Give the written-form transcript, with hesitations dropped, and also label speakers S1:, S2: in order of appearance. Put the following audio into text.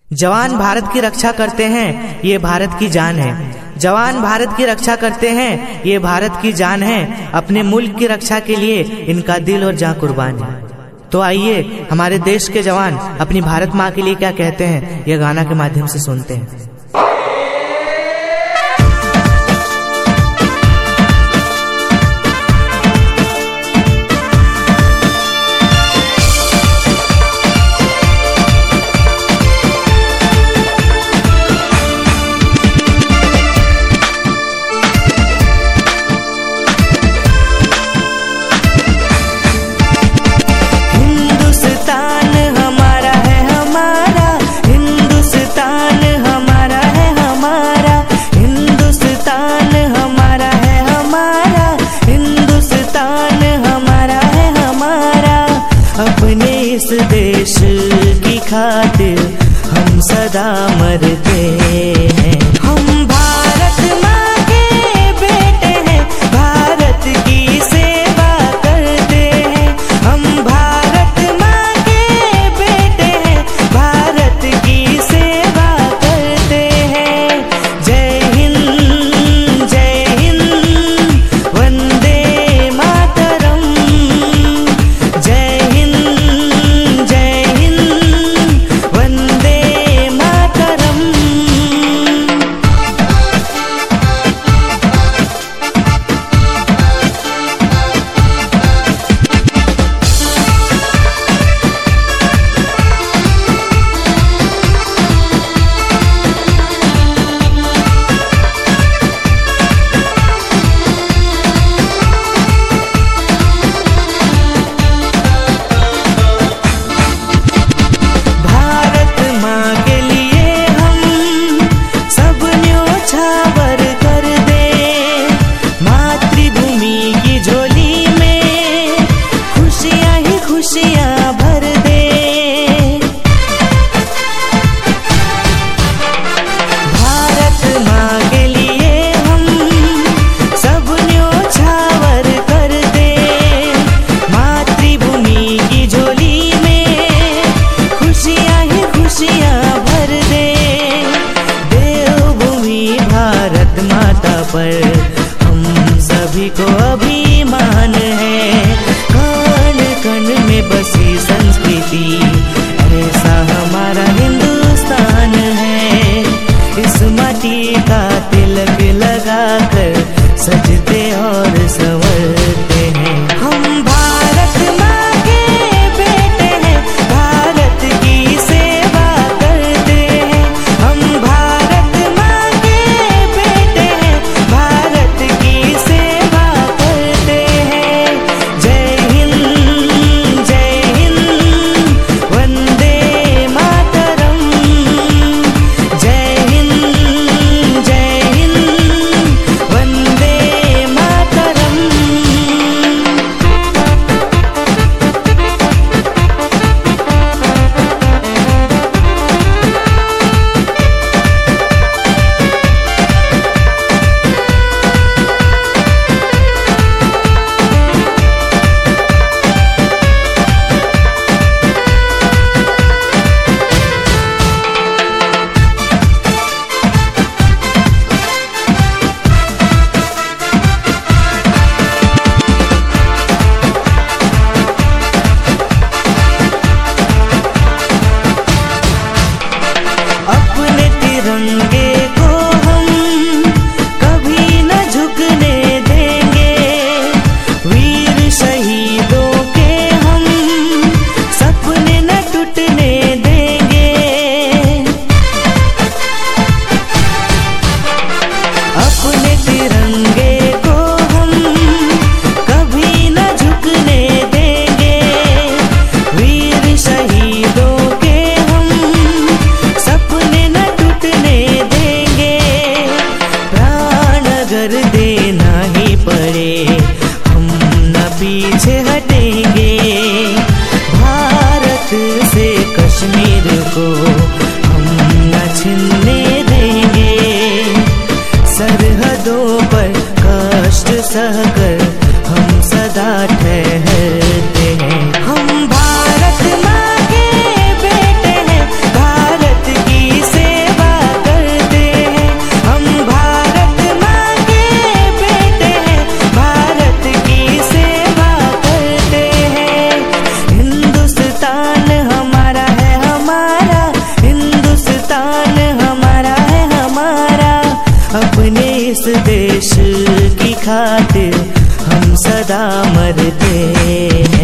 S1: जवान भारत की रक्षा करते हैं, ये भारत की जान है। जवान भारत की रक्षा करते हैं, ये भारत की जान है। अपने मुल्क की रक्षा के लिए इनका दिल और जान कुर्बान है। तो आइए हमारे देश के जवान अपनी भारत माँ के लिए क्या कहते हैं, यह गाना के माध्यम से सुनते हैं। इस देश की खातिर हम सदा मरते हैं। हम भारत माँ के बेटे हैं, भारत की सेवा करते हैं। हम भारत माँ के बेटे हैं, भारत की सेवा करते हैं। जय हिंद जय हिंद, वंदे मातरम। जय हिंद खातिर हम सदा मरते हैं।